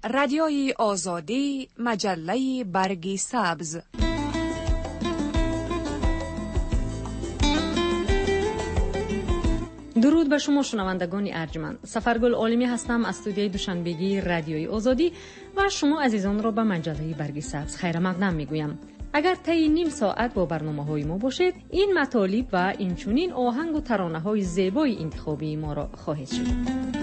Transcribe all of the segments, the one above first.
رادیوی آزادی، مجله برگ سبز. درود به شما شنوندگان ارجمند. سفرگل عالمی هستم از استودیوی دوشنبگی رادیوی آزادی و شما عزیزان را به مجله برگ سبز خیر مقدم میگویم. اگر طی نیم ساعت با برنامه‌های ما باشید، این مطالب و اینچنین آهنگ و ترانه‌های زیبای انتخابی ما را خواهید شنید.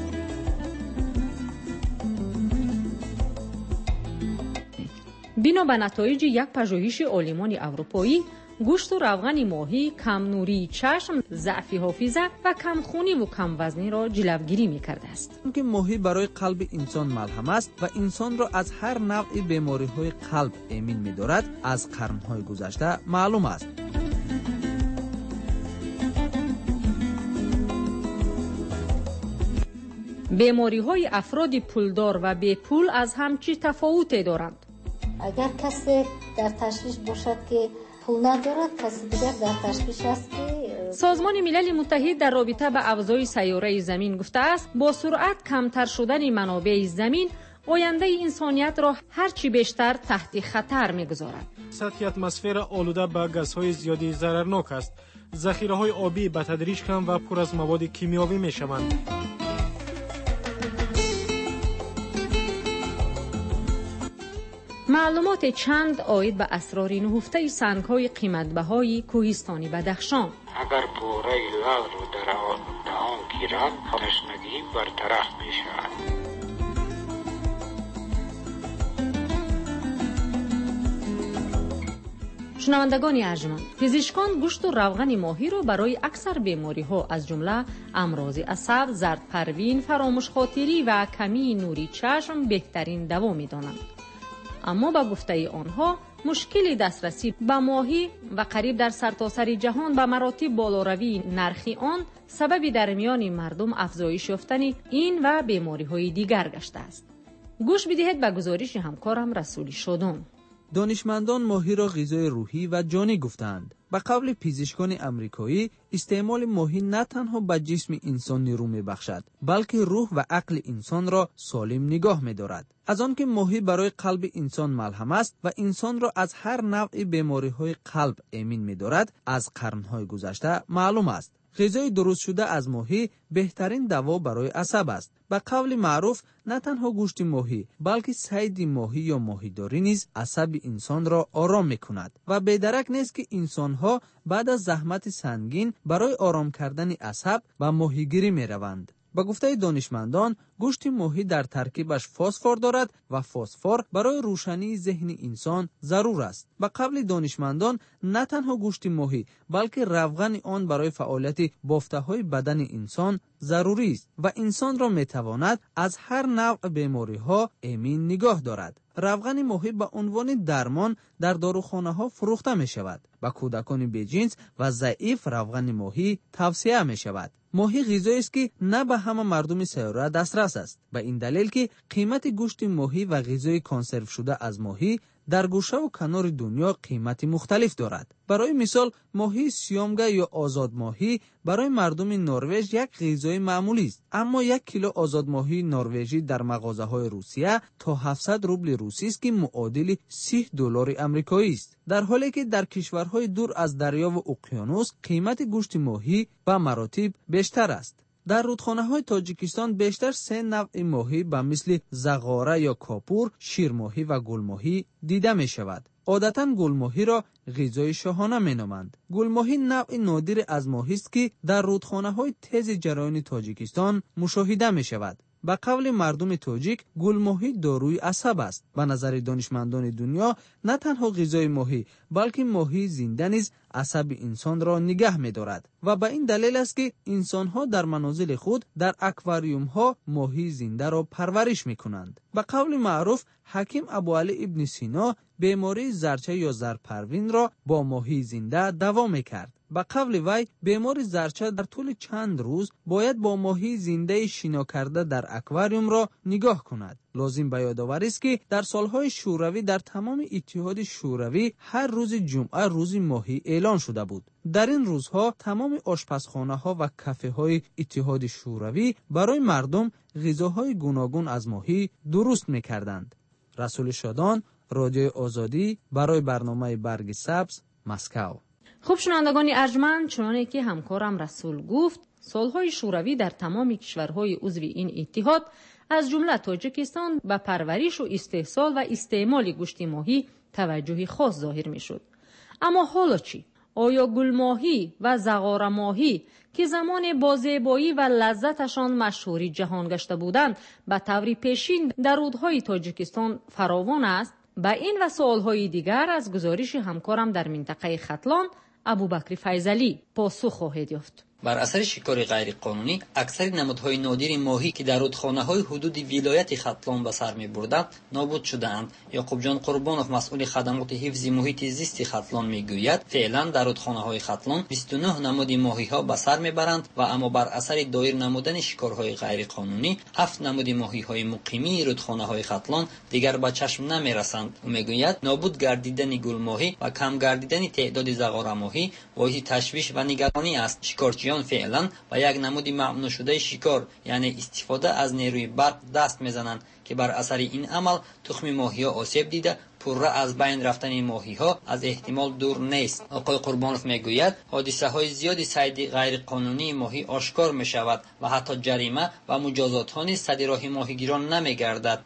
بنا به نتایج یک پژوهش عالمان اروپایی، گوشت و روغن ماهی کم نوری چشم، ضعف حافظه و کم خونی و کم وزنی را جلوگیری می‌کرده است. که ماهی برای قلب انسان ملهم است و انسان را از هر نوع بیماری‌های قلب امین می‌دارد، از قرن‌های گذشته معلوم است. بیماری‌های افراد پولدار و بی پول از هم چه تفاوتی دارند؟ اگر کسی در تشویش باشد که پول ندارد، کسی دیگر در تشویش است که سازمان ملل متحد در رابطه به اوضاع سیاره زمین گفته است با سرعت کمتر شدن منابع زمین آینده انسانیت را هرچی بیشتر تحت خطر می‌گذارد. سطح اتمسفر آلوده به گازهای زیادی ضررناک است. ذخیره‌های آبی به تدریج کم و پر از مواد کیمیاوی می‌شوند. معلومات چند عاید به اسرار نهفته سنگ‌های قیمت‌بهای کوهستانی بدخشان. اگر پوره لعل رو در دهان گیرد، تشنگی برطرف می‌شود. شنوندگان ارجمند، پزشکان گوشت و روغن ماهی را برای اکثر بیماری‌ها از جمله امراض عصب، زردپروین، فراموش خاطری و کمی نوری چشم بهترین دوا می‌دانند. اما با گفته آنها مشکل دسترسی به ماهی و قریب در سرتاسر جهان به مراتب بالاروی نرخ آن سبب در میان مردم افزایش یافتن این و بیماری‌های دیگر گشته است. گوش بدهید به گزارش همکارم رسولی شادان. دانشمندان ماهی را غذای روحی و جانی گفتند. به قول پزشکان امریکایی، استعمال ماهی نه تنها به جسم انسان نیرو می‌بخشد، بلکه روح و عقل انسان را سالم نگاه می‌دارد. از آنکه ماهی برای قلب انسان ملهم است و انسان را از هر نوع بیماری‌های قلب امین می‌دارد، از قرن‌های گذشته معلوم است. غذای درست شده از ماهی بهترین دوا برای عصب است. به قول معروف، نه تنها گوشت ماهی بلکه صید ماهی یا ماهیداری نیز عصب انسان را آرام می‌کند و بی‌درک نیست که انسان‌ها بعد از زحمت سنگین برای آرام کردن عصب به ماهیگیری می‌روند. با گفته دانشمندان، گوشت ماهی در ترکیبش فسفر دارد و فسفر برای روشنی ذهن انسان ضرور است. با قول دانشمندان، نه تنها گوشت ماهی بلکه روغن آن برای فعالیت بافته‌های بدن انسان ضروری است و انسان را می‌تواند از هر نوع بیماری‌ها امین نگاه دارد. روغن ماهی به عنوان درمان در داروخانه‌ها فروخته می‌شود. با کودکان بی‌جنس و ضعیف روغن ماهی توصیه می‌شود. ماهی غذایی است که نه به همه مردم سیاره دسترس است. به این دلیل که قیمت گوشت ماهی و غذای کنسرو شده از ماهی در گوشه و کنار دنیا قیمت مختلف دارد. برای مثال، ماهی سیامگه یا آزاد ماهی برای مردم نروژ یک غذای معمولی است، اما یک کیلو آزاد ماهی نروژی در مغازه‌های روسیه تا 700 روبل روسی است که معادل $30 آمریکایی است، در حالی که در کشورهای دور از دریا و اقیانوس قیمت گوشت ماهی به مراتب بیشتر است. در رودخانه‌های تاجیکستان بیشتر 3 نوع ماهی به مثل زغاره یا کاپور، شیرماهی و گلماهی دیده می شود. عادتاً گلماهی را غذای شاهانه می نامند. گلماهی نوع نادر از ماهی است که در رودخانه‌های تیز جریان تاجیکستان مشاهده می شود. به قول مردم تاجیک، گلماهی داروی عصب است. به نظر دانشمندان دنیا، نه تنها غذای ماهی بلکه ماهی زنده نیز عصب انسان را نگه می‌دارد و به این دلیل است که انسان‌ها در منازل خود در اکواریوم‌ها ماهی زنده را پرورش می‌کنند. به قول معروف، حکیم ابوعلی ابن سینا بیماری زرچه یا زرپروین را با ماهی زنده دوا می‌کرد. به قول وی، بیمار زرچه در طول چند روز باید با ماهی زنده شنا کرده در اکواریوم را نگاه کند. لازم به یادآوری است که در سالهای شوروی در تمام اتحاد شوروی هر روز جمعه روز ماهی اعلان شده بود. در این روزها تمام آشپزخانه‌ها و کافه‌های اتحاد شوروی برای مردم غذاهای گوناگون از ماهی درست می‌کردند. رسول شادان، رادیوی آزادی، برای برنامه برگ سبز، مسکو. خوب شنوندگان ارجمند، چنانه که همکارم رسول گفت، صلح‌های شوروی در تمام کشورهای عضو این اتحاد از جمله تاجیکستان به پرورش و استحصال و استعمال گوشت ماهی توجه خاص ظاهر می‌شد. اما حالا چی؟ آیا گل ماهی و زغار ماهی که زمان با زیبایی و لذتشان مشهوری جهان گشته بودند به طور پیشین در رودهای تاجیکستان فراوان است؟ به این و سوالهای دیگر از گزارش همکارم در منطقه ختلان ابوبکر فیضلی پاسخ خواهید یافت. بر اثر شکار غیرقانونی اکثر نمادهای نادر ماهی که در رودخانه‌های حدود ولایت ختلان به سر می‌بردند نابود شده‌اند. یعقوب جان قربانов مسئول خدمات حفظ محیط زیست ختلان میگوید فعلا در رودخانه‌های ختلان 29 نماد ماهی‌ها به سر می‌برند و اما بر اثر دایر نمودن شکارهای غیرقانونی 7 نماد ماهی‌های مقیمی رودخانه‌های ختلان دیگر به چشم نمی‌رسند. او میگوید نابود گردیدن گل ماهی و کم گردیدن تعداد زغار ماهی باعث تشویش و نگرانی است. شکارچیان فعلا با یک نمود ممنوع شده شکار یعنی استفاده از نیروی برق دست میزنند که بر اثر این عمل تخم ماهی‌ها آسیب دیده پره از بین رفتن ماهی‌ها از احتمال دور نیست. آقای قربانov میگوید حادثه‌های زیادی صید غیرقانونی ماهی آشکار می‌شود و حتی جریمه و مجازات نیز سد راه ماهیگیران نمی‌گردد.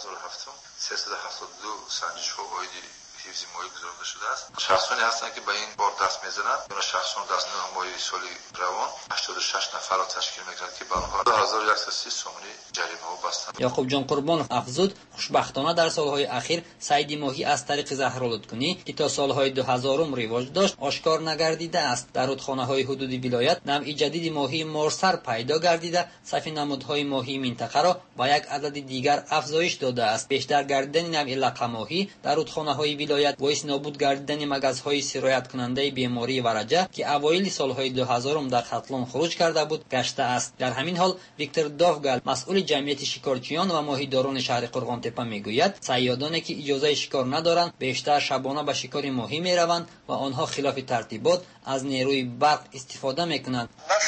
372 سنجش‌ها حفظ ماهی گذارده شده است. شخصانی هستند که به این بار دست میزنند. این شخصان در سال ماه سال روان 86 نفر را تشکیل میکنند که به آنها 2130 سومنی جریمه ها بستند. یعقوب جان قربانov افزود خوشبختانه در سالهای اخیر صید ماهی از طریق زهرآلودکنی که تا سالهای 2000 رواج داشت آشکار نگردیده است. در رودخانه‌های حدود ولایت نوع جدید ماهی مارسر پیدا گردیده صف نمادهای ماهی منطقه را با یک عدد دیگر افزایش داده است. بیشتر گردیدن نوع لقه ماهی در رودخانه‌های ولایت باعث نابود گردیدن مگزهای سرایت کننده بیماری ورجه که اوایل سالهای 2000 در ختلان خروج کرده بود گشته است. در همین حال ویکتور دافگل مسئول جمعیت شکارچیان و ماهیداران شهر قرغانتپه میگوید صیادانی که اجازه شکار ندارند بیشتر شبانه به شکار ماهی میروند و آنها خلاف ترتیبات از نیروی برق استفاده میکنند.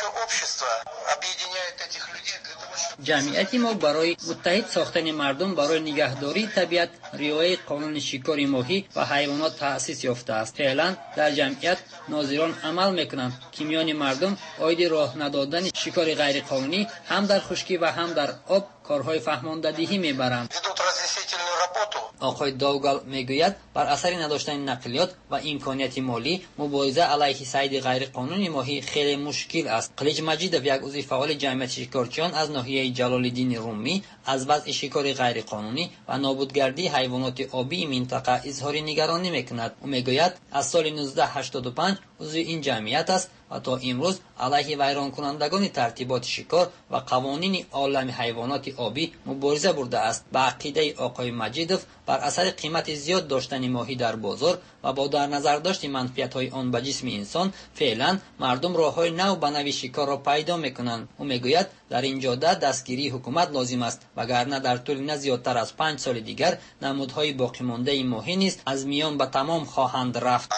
جمعیت ما برای متحد ساختن مردم برای نگهداری طبیعت رعایت قانون شکار ماهی و حیوانات تأسیس یافته است. فعلا در جمعیت ناظران عمل میکنند که میان مردم عاید راه ندادن شکار غیر قانونی هم در خشکی و هم در آب کارهای فهماندهی میبرند. آقای داوگل میگوید بر اثر نداشتن نقلیات و امکانیت مالی مبارزه علیه صید غیر قانونی ماهی خیلی مشکل است. خلیج مجیدov یک عضو فعال جمعیت شکارچیان از ناحیه جلال الدین رومی از وضع شکار غیر قانونی و نابودگردی حیوانات آبی منطقه اظهار نگرانی میکند. او میگوید از سال 1985 عضو این جمعیت است و تا امروز علیه ویران کنندگان ترتیبات شکار و قوانین عالم حیوانات آبی مبارزه برده است. به عقیده آقای مجیدov بر اثر قیمت زیاد داشتن ماهی در بازار و با در نظر داشت منفعت‌های آن به جسم انسان فعلا مردم راه‌های نو به نوع شکار را پیدا می‌کنند. او میگوید در این جاده دستگیری حکومت لازم است وگرنه در طول نه زیادتر از 5 سال دیگر نمودهای باقی مانده ماهی نیز از میان به تمام خواهند رفت.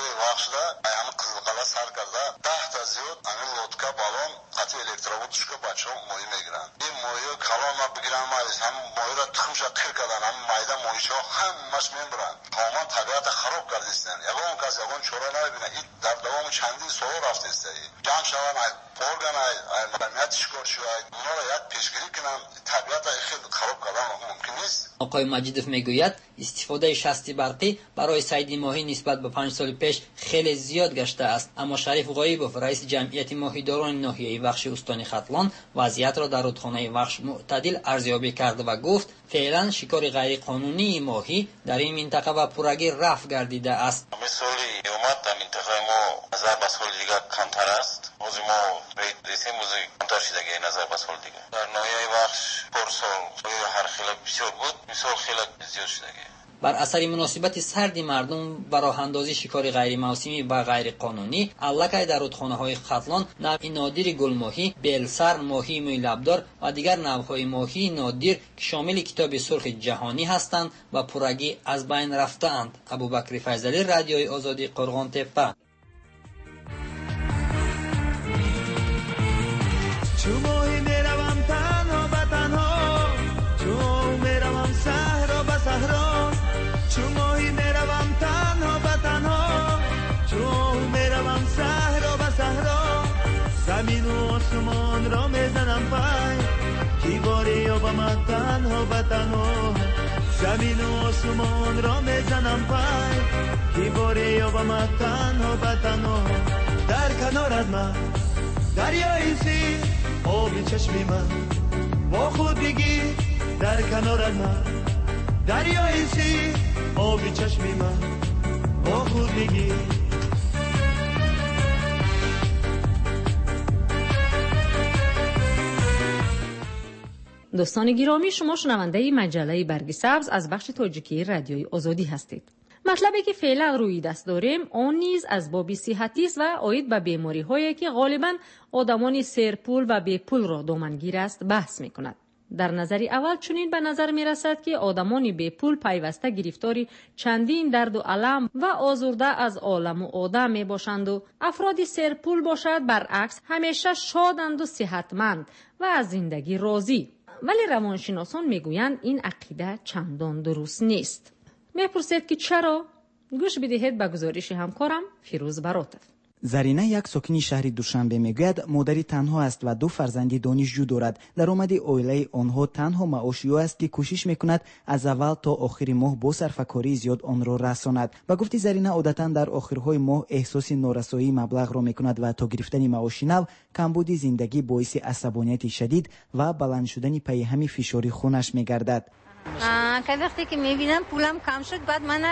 آقای مجیدov میگوید استفاده شستی برقی برای صید ماهی نسبت به 5 سال پیش خیلی زیاد گشته است. اما شریف غایبov رئیس جمعیت ماهیداران ناحیه وخش استان ختلان وضعیت را در رودخانه وخش معتدل ارزیابی کرد و گفت فعلا شکار غیر قانونی ماهی در این منطقه و پرگی رفع گردیده است. بر اثر مناسبت سرد مردم به راه اندازی شکار غیر موسمی و غیر قانونی علکه در رودخانه‌های ختلان نوع نادر گل ماهی، بیلسر، ماهی موی لبدار و دیگر نوع‌های ماهی نادر که شامل کتاب سرخ جهانی هستند و پرگی از بین رفته‌اند. ابوبکر فیضلی، رادیوی آزادی، قرغانتپه. چو ماهی میروم تنها و تنها یابم تنها و تنها زمین و آسمان را میزنم پای که باره یابم تنها و تنها در کنارت من دریای سیر آبی چشمی من با خود بگیر در کنارت من دریای سیر آبی چشمی من با خود بگیر دوستان گرامی، شما شنونده مجله برگ سبز از بخش تاجیکی رادیوی آزادی هستید. مطلبی که فعلا روی دست داریم آن نیز از باب صحتی است و عاید به بیماری هایی که غالبا آدمان سرپول و بیپول را دامنگیر است بحث می کند. در نظر اول چنین به نظر می رسد که آدمان بیپول پیوسته گرفتاری چندین درد و الم و آزرده از عالم و آدم می باشند و افراد سرپول باشد برعکس همیشه شادند و صحتمند و از زندگی راضی. ولی روانشناسان میگویند این عقیده چندان درست نیست. میپرسید که چرا؟ گوش بدهید به گزارش همکارم فیروز براتف. زرینه یک ساکنی شهر دوشنبه میگوید مادری تنها است و 2 فرزندی دانشجو دارد. درآمد عائله آنها تنها معاشی است که کوشش میکند از اول تا آخر ماه با صرفه‌کاری زیاد آن را رساند. با گفته زرینه عادتا در آخرهای ماه احساس نارسایی مبلغ را میکند و تا گرفتن معاش نو کمبود زندگی باعث عصبانیت شدید و بلند شدن پیهم فشار خونش میگردد. که وقتی که میبینم پولم کم شد بعد من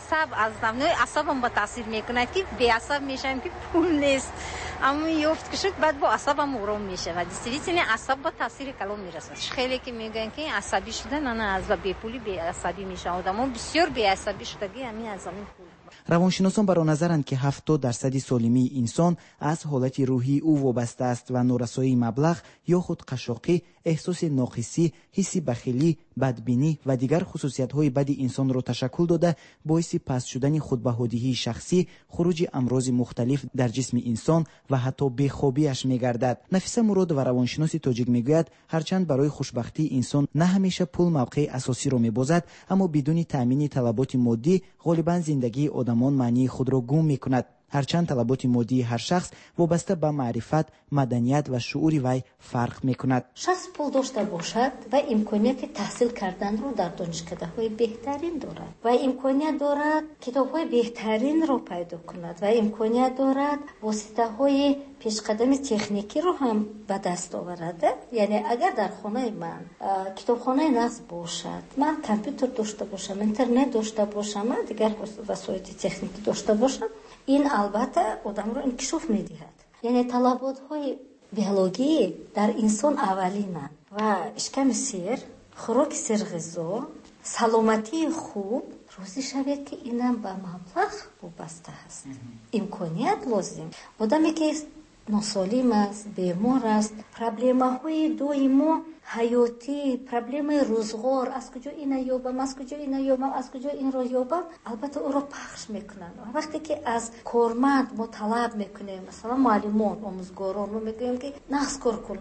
اعصابم با تاثیر میکنه که بی عصب میشم که پول نیست، اما یافت که شد بعد با اعصابم آروم میشه و دیستریسین اعصاب با تاثیر کلام میرسه. خیلی که میگن که عصبی شدن نه از بی پولی بی عصبی میشه، آدمو بسیار بی عصبی شدگی همین از زمین پول. روانشناسان برای نظرند که 70% سالمی انسان از حالت روحی او وابسته است و نارسایی مبلغ یا خود قشاقی، احساس ناقصی، حس بخیلی، بدبینی و دیگر خصوصیت‌های بد انسان را تشکل داده باعث پست شدن خودبهادی‌های شخصی، خروج امراض مختلف در جسم انسان و حتی بیخوابیش می‌گردد. نفیسه مراد و روانشناس تاجیک می‌گوید هرچند برای خوشبختی انسان نه همیشه پول موقع اساسی را می‌بازد، اما بدون تامین طلبات مادی غالباً زندگی آدمان معنی خود را گم می‌کند. هرچند طلبات مادی هر شخص وابسته به معرفت، مدنیت و شعور وی فرق میکند. شخص پول داشته باشد و امکانیت تحصیل کردن رو در دانشکده‌های بهترین دارد و امکانیت دارد کتاب‌های بهترین رو پیدا کند و امکانیت دارد واسطه‌های پیشقدم تکنیکی رو هم به دست آورده. یعنی اگر در خانه من کتابخانه نصب باشد، من کامپیوتر داشته باشم، اینترنت داشته باشم، من دیگر وسایل تکنیکی داشته باشم، این البته آدم رو انکشاف می‌دهد. یعنی طلبات‌های بیولوژی در انسان اولینه و اشکم سیر، خوراک سرغذا، سلامتی خوب روزی شود که اینم به مبلغ وابسته است. امکانیت لازم. آدمی که ناسالم است، بیمار است، پرابلم‌های دائمی حیاتی، پرابلم روزگار، از کجا اینو یابم، از کجا این رو یابم، البته او رو پخش میکنن. وقتی که از کارمند ما طلب میکنیم، مثلا معلمان، آموزگاران رو میگیم که نقص کار کن،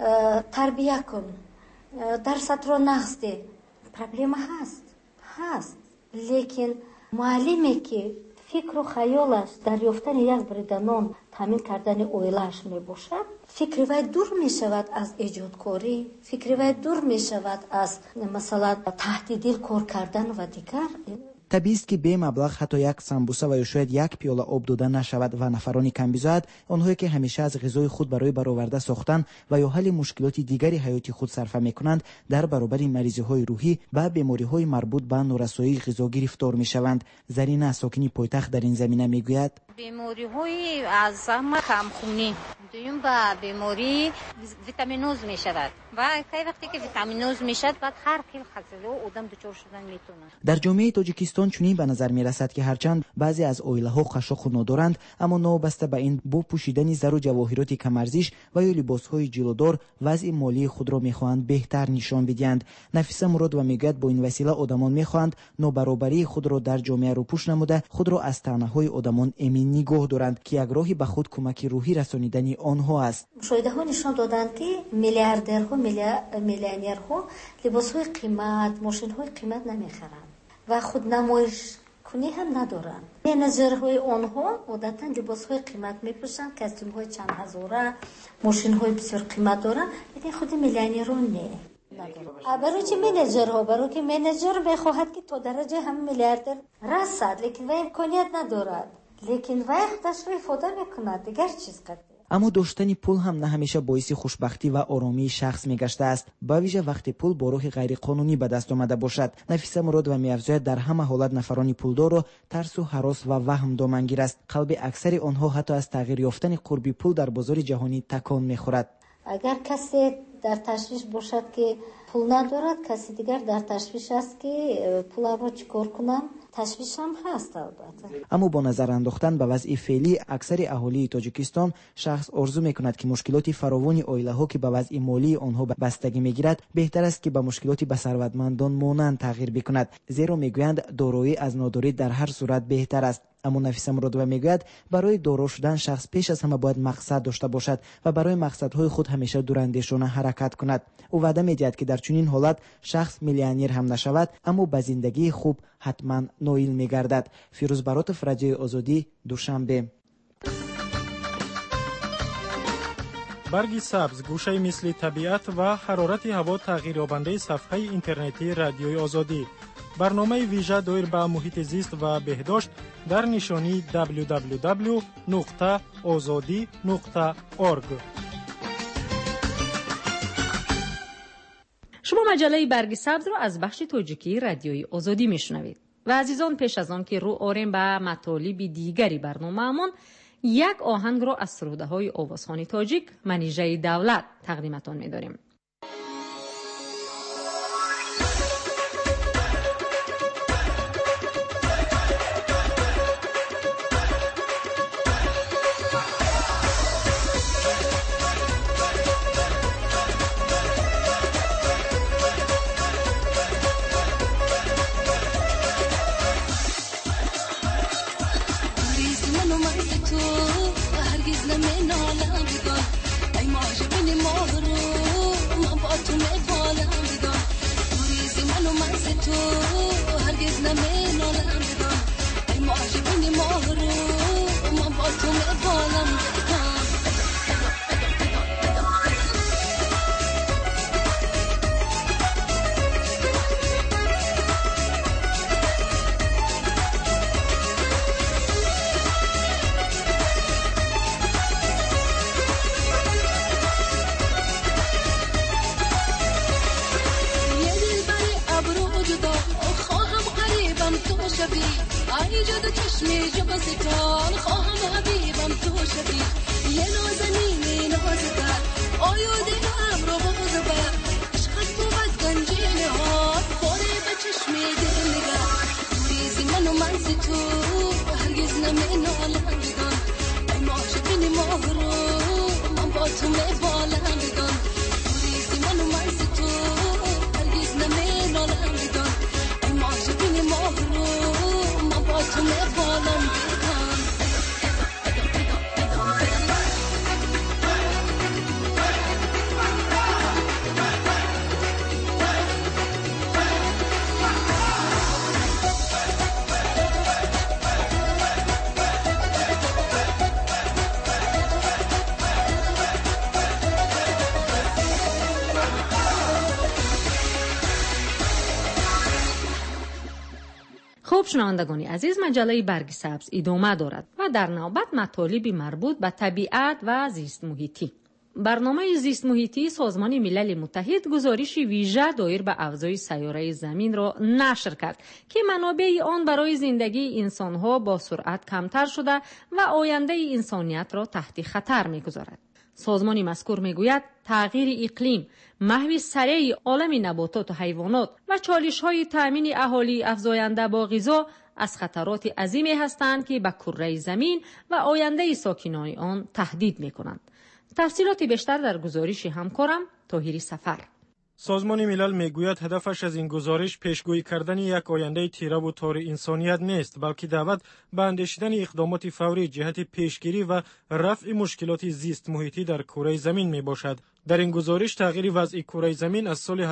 تربیت کن، درست رو نقص ده، پرابلم هست. لیکن معلمی که فکر و خیالش دریافتن یک بریدنان تامین کردن اویلش می باشد، فکر وی دور می شود از ایجادکاری، فکر وی دور می شود از مثلا تحت دل کار کردن و دیگر. طبیعی است که به مبلغ حتی یک سمبوسه و یا شاید یک پیاله آب داده نشود و نفرانی کم بیزاید، آنهایی که همیشه از غذای خود برای برآورده ساختن و یا حل مشکلات دیگری حیاتی خود صرفه می‌کنند، در برابر مریضی‌های روحی و بیماری‌های مربوط به نارسایی غذا گرفتار می‌شوند. زرینه ساکنی پایتخت در این زمینه می‌گوید بیماری‌های از کمخونی دویم به بیماری ویتامینوز می‌شود و وقتی که ویتامینوز میشد بعد هر کل خزله آدم دچار شدن میتونه. در جامعه تاجیکستان چنین به نظر میرسد که هرچند بعضی از عائله‌ها قشاق ندارند، اما نوبسته به این با پوشیدن زر و جواهرات کم‌ارزش و یا لباس‌های جلودار وضع مالی خود را می‌خواهند بهتر نشان بدهند. نفیسه مراد و میگوید با این وسیله آدمان می‌خواهند نابرابری خود را در جامعه روپوش نموده خود را از طعنه‌های آدمان امین نگاه دارند که یک راهی به خود کمک روحی رسانیدن آنها است. مشاهده‌ها نشان دادند که میلیاردرها، میلیونرها لباس‌های قیمت، ماشین‌های قیمت نمی‌خرند و خود نمایش کنی هم ندارند. منیجرهای آنها عادتاً لباس‌های قیمت می‌پوشند، کاستوم‌های چند هزاره، ماشین‌های بسیار قیمت دارند، لیکن خود میلیونرها نه. برای چه منیجرها؟ برای که منیجر بخواهد که تا درجه هم میلیاردر رسد، لیکن وی امکانیت ندارد، لیکن وقت تشریف فوده میکند، دیگر چیز قد. اما داشتن پول هم نه همیشه باعث خوشبختی و آرامی شخص میگشته است، با ویژه وقتی پول با راه غیر قانونی به دست آمده باشد. نفیسه مراد و می‌افزاید در همه حالت نفران پولدار را ترس و هراس و وهم دامنگیر است. قلب اکثر آنها حتی از تغییر یافتن قرب پول در بازار جهانی تکان میخورد. اگر کسی در تشویش باشد که پول ندارد، کسی دیگر در تشویش است که پول را چیکار کنم، تشویش هم هست البته. اما با نظر انداختن به وضع فعلی اکثر اهالی تاجیکستان، شخص آرزو میکند که مشکلات فراوان عائله‌ها که به وضع مالی آنها بستگی میگیرد بهتر است که به مشکلات به ثروتمندان مانند تغییر بکند، زیرا میگویند دارایی از نداری در هر صورت بهتر است. اما نفیسه مرادوه میگوید برای دارا شدن شخص پیش از همه باید مقصد داشته باشد و برای مقصدهای خود همیشه دوراندیشانه حرکت کند. او وعده میدهد که در چنین حالت شخص میلیونر هم نشود، اما به زندگی خوب حتما نائل میگردد. فیروز براتف، رادیوی آزادی، دوشنبه. برگ سبز، گوشه مثل طبیعت و حرارت هوا تغییر یابنده صفحه اینترنتی رادیوی آزادی. برنامه ویژه دایر به محیط زیست و بهداشت در نشانی www.azadi.org. شما مجله برگ سبز را از بخش تاجیکی رادیوی آزادی میشنوید. و عزیزان، پیش از آن که رو آریم به مطالب دیگری برنامه‌مان، یک آهنگ را از سروده‌های آوازخوانی تاجیک منیژه دولت تقدیمتان می‌داریم. خب شنوندگان عزیز، مجله برگ سبز ادامه دارد و در نوبت مطالب مربوط به طبیعت و زیست محیطی. برنامه زیست محیطی سازمان ملل متحد گزارش ویژه دایر به اوضاع سیاره زمین را نشر کرد که منابع آن برای زندگی انسانها با سرعت کمتر شده و آینده انسانیت را تحت خطر می‌گذارد. سازمان مذکور میگوید تغییر اقلیم، محو سریع عالم نباتات و حیوانات و چالش‌های تأمین اهالی افزاینده با غذا از خطرات عظیمی هستند که به کره زمین و آینده ساکنان آن تهدید می‌کنند. تفصیلات بیشتر در گزارش همکارم طاهری سفر. سازمان ملل میگوید هدفش از این گزارش پیشگویی کردن یک آینده تیره و تار انسانیت نیست، بلکه دعوت به اندیشیدن اقدامات فوری جهت پیشگیری و رفع مشکلات زیست محیطی در کره زمین می باشد. در این گزارش تغییر وضع کره زمین از سال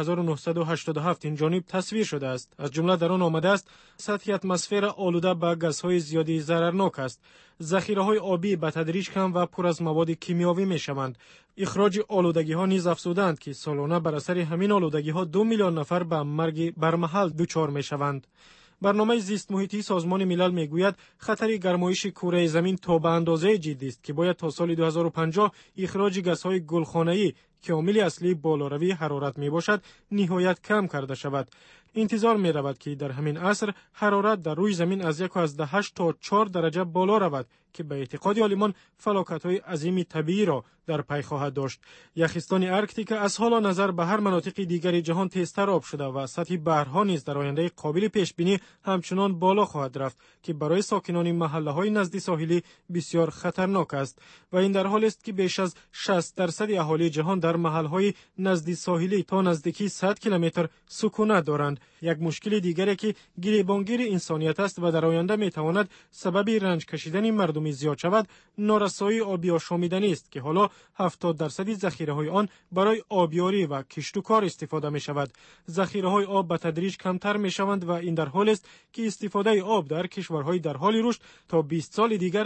1987 این جانب تصویر شده است. از جمله در آن آمده است سطح اتمسفر آلوده به گازهای زیادی ضررناک است. ذخیره‌های آبی به تدریج کم و پر از مواد کیمیاوی می‌شوند. اخراج آلودگی‌ها نیز افزودند که سالانه بر اثر همین آلودگی‌ها 2 میلیون نفر به مرگ برمحل دچار می‌شوند. برنامه زیست محیطی سازمان ملل میگوید خطر گرمایش کره زمین تا به اندازه جدی است که باید تا سال 2050 اخراج گازهای گلخانه‌ای که عامل اصلی بالاروی حرارت می باشد نهایت کم کرده شود. انتظار می رود که در همین عصر حرارت در روی زمین از 1.8 تا 4 درجه بالا رود که به اعتقاد عالمان فلاکت‌های عظیم طبیعی را در پی خواهد داشت. یخستان ارکتیک از حالا نظر به هر مناطق دیگر جهان تیزتر آب شده و سطح بحرها نیز در آینده قابل پیش بینی همچنان بالا خواهد رفت که برای ساکنان محله‌های نزدیک ساحلی بسیار خطرناک است و این در حالی است که بیش از 60% اهالی جهان در محل‌های نزدیک ساحلی تا نزدیکی 100 کیلومتر سکونت دارند. یک مشکل دیگری که گریبانگیر انسانیت است و در آینده میتواند سبب رنج کشیدن مردم زیاد شود، نارسایی آبی آشامیدنی است که حالا 70% ذخیره‌های آن برای آبیاری و کشت و کار استفاده می شود. ذخیره‌های آب به تدریج کمتر می شوند و این در حالی است که استفاده آب در کشورهای در حال رشد تا 20 سال دیگر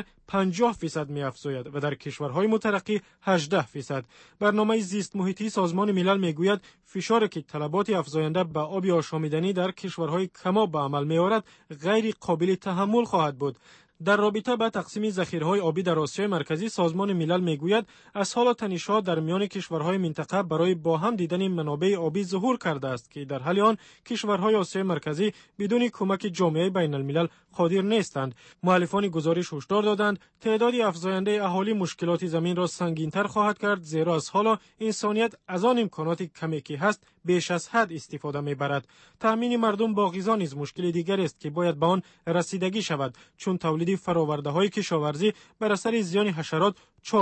50% می افزاید و در کشورهای مترقی 18%. برنامه زیست محیطی سازمان ملل می گوید فشاری که طلبات افزاینده به آب آشامیدنی در کشورهای کم‌آب به عمل می آورد غیر قابل تحمل خواهد بود. در رابطه با تقسیم ذخیره‌های آبی در آسیای مرکزی سازمان ملل میگوید از حالا تنش‌ها در میان کشورهای منطقه برای با هم دیدن منابع آبی ظهور کرده است که در حال آن کشورهای آسیای مرکزی بدون کمک جامعه بین الملل قادر نیستند. مؤلفان گزارش هشدار دادند تعداد افزاینده اهالی مشکلات زمین را سنگین‌تر خواهد کرد، زیرا از حالا انسانیت از آن امکانات کمی که هست بیش از حد استفاده می‌برد. تامین مردم با غذا نیز مشکل دیگر است که باید به آن رسیدگی شود، چون تولید فرآورده‌های کشاورزی بر اثر زیان حشرات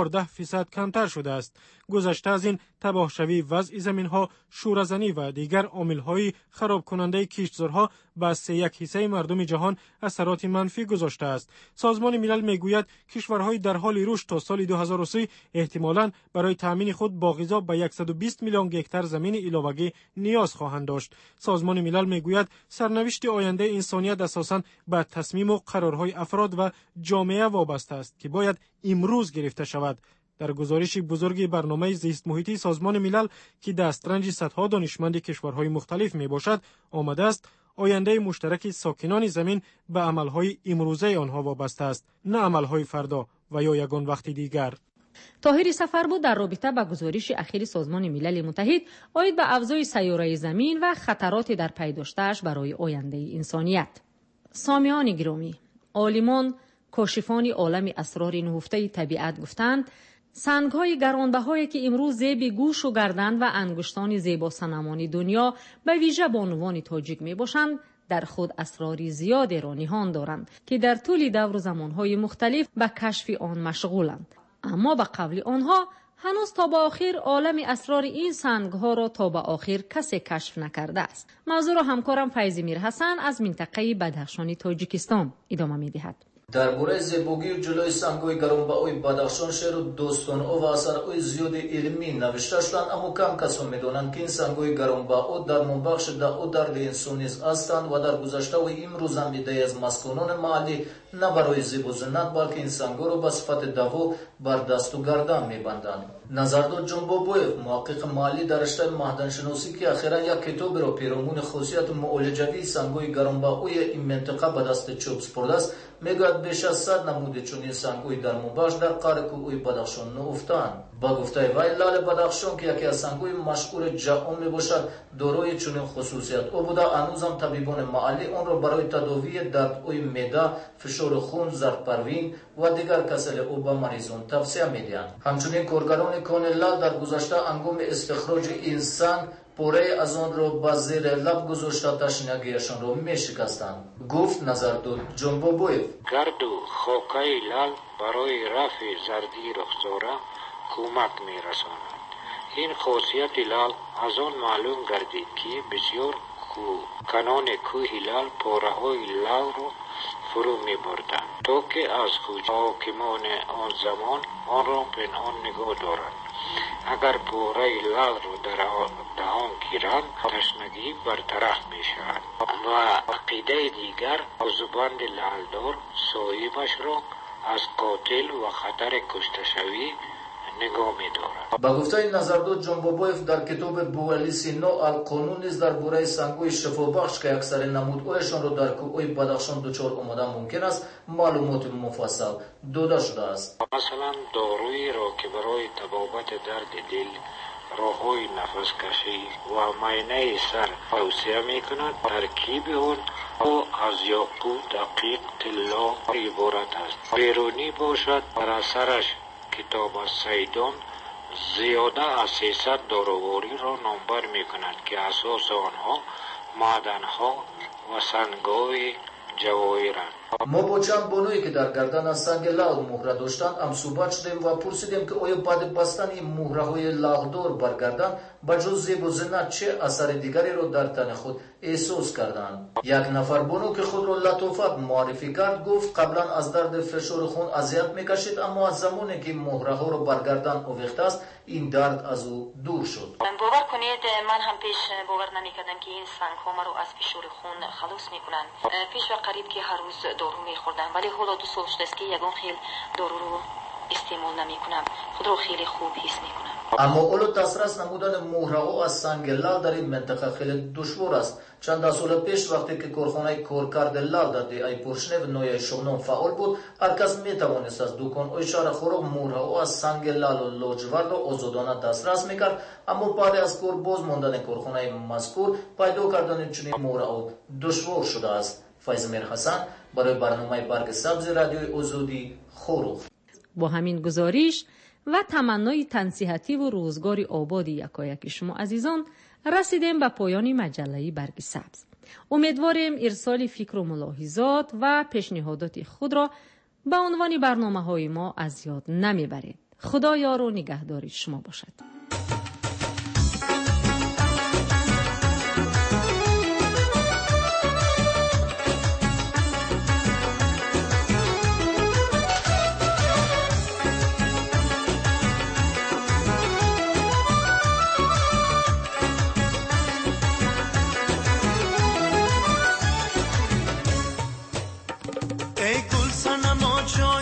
14% کمتر شده است. گذشته از این تباهشوی وضع زمین‌ها، شوره‌زنی و دیگر عامل‌های خراب کننده کشتزارها بر 3/1 مردم جهان اثرات منفی گذاشته است. سازمان ملل میگوید کشورهای در حال رشد تا سال 2030 احتمالاً برای تامین خود با غذا به 120 میلیون هکتار زمین علاوه‌ای نیاز خواهند داشت. سازمان ملل میگوید سرنوشت آینده انسانیت اساساً به تصمیم و قرارهای افراد و جامعه وابسته است که باید امروز گرفته شود. در گزارش بزرگ برنامه زیست محیطی سازمان ملل که دسترنج صدها دانشمند کشورهای مختلف می باشد آمده است آینده مشترک ساکنان زمین به عملهای امروزه آنها وابسته است، نه عملهای فردا و یا یگان وقت دیگر. طاهر سفر بود در رابطه با گزارش اخیر سازمان ملل متحد آید به افزای سیاره زمین و خطرات در پی داشته‌اش برای آینده انسانیت. سامیان گرامی، عالمان کاشفان عالم اسرار نهفته طبیعت گفتند سنگ‌های گرانبهایی که امروز زیب گوش و گردن و انگشتان زیبا صنمان دنیا به ویژه بانوان تاجیک می‌باشند در خود اسرار زیادی را نهان دارند که در طول دور و زمانهای مختلف به کشف آن مشغولند. اما به قول آنها هنوز تا به آخر عالم اسرار این سنگ‌ها را تا به آخر کسی کشف نکرده است. موضوع را همکارم فیض میرحسن از منطقه بدخشان تاجیکستان ادامه می‌دهد. درباره زیبایی و جلوی سنگ‌های گرانبهای بدخشان شعر و داستان‌ها و اثرهای زیاد علمی نوشته شدند، اما کم کسان می‌دانند که این سنگ‌های گرانبها درمانبخش دعا درد انسانی هستند و در گذشته و امروز هم عده‌ای از مسکونان محلی نه برای زیب و زینت بلکه این سنگ‌ها را به صفت دوا بر دست و گردن می‌بندند. نظرداد جان بابویف، محقق محلی در رشته معدن‌شناسی که اخیراً یک کتاب را پیرامون خاصیت معالجوی سنگ‌های گرانبهای این منطقه به دست چوب سپرده است، میگوید بیش از 100 نمود چنین سنگ‌های درمانبخش در قعر کوه‌های بدخشان نهفته‌اند. با گفته وی لعل بدخشان که یکی از سنگ‌های مشهور جهان میباشد دارای چنین خصوصیت او بوده، هنوزم طبیبان محلی آن را برای تداوی دردهای معده، فشار خون، زردپروین و دیگر کسل او به مریضان توصیه می‌دهند. همچنین کارگران کان لعل در گذشته هنگام استخراج این سنگ پاره از آن را به زیر لب گذاشته تشنگیشان را می‌شکستند. گفت نظرداد جان بابویف. گرد و خاکه لعل برای رفع زردی رخساره کمک می‌رساند. این خاصیت لعل از آن معلوم گردید که بسیار کنان کوه لعل پاره‌های لعل را فرو می‌بردند تا که از حاکمان آن زمان آن را پنهان نگاه دارند. اگر پاره لعل را در دهان گیرند تشنگی برطرف می‌شود و عقیده دیگر آذوبند لعلدار صاحبش را از قاتل و خطر کشته‌شوی نگاه می‌دارد. با گفته نظرداد جان بابایف در کتاب بوئلیس نو القانون نیز درباره سنگ‌های شفابخش که اکثر نمودهایشان را در کوه‌های بدخشان دچار آمدن ممکن است معلومات مفصل داده شده است. مثلا دارویی را که برای تبابت درد دل، راه‌های نفس کشی و معاینه سر توصیه می‌کند، ترکیب آن از یاقوت، دقیق، طلا عبارت است. بیرونی باشد بر اثرش کتاب از سیدان زیاده از 300 دارواری را نامبر می‌کند که اساس آنها معدن‌ها و سنگ‌های جواهرند. ما با چند بانویی که در گردن از سنگ لعل مهره داشتند هم صحبت شدیم و پرسیدیم که آیا بعد بستن این مهره‌های لعلدار بر گردن به جز زیب و زینت چه اثر دیگری را در تن خود احساس کردند. یک نفر بانو که خود را لطافت معرفی کرد گفت قبلا از درد فشار خون اذیت می‌کشید، اما از زمانی که مهره‌ها را بر گردن آویخته است این درد از او دور شد. باور کنید من هم پیش باور نمی‌کردم که این سنگ‌ها مرا از فشار خون خلاص می‌کنند. پیش و قریب که هر روز دارو می‌خوردم، ولی حالا 2 سال شده است که یگان خیل دارو رو استعمال نمی‌کنم. خود رو خیلی خوب حس می‌کنم. اما اولو دسترس نمودن مهره‌ها از سنگ لعل در این منطقه خیلی دشوار است. چند سال پیش وقتی که کارخانه کارکرد لعل در دیهای پرشنو نویای شغنان فعال بود، هر کس می‌توانست از دکان‌های شهر خوراک مهره‌ها از سنگ لعل و لاجورد را آزادانه دسترس می‌کرد، اما بعد از کار باز ماندن کارخانه مذکور پیدا کردن چنین مهره‌ها دشوار شده است. فیض میرحسن برای برنامه برگ سبز رادیوی آزادی خوروغ. با همین گزارش و تمنای تنصیحاتی و روزگاری آباد یکایک شما عزیزان رسیدیم به پایان مجله برگ سبز. امیدواریم ارسال فکر و ملاحظات و پیشنهادات خود را به عنوان برنامه‌های ما از یاد نمیبرید. خدا یار و نگهدار شما باشد. ای گل صنما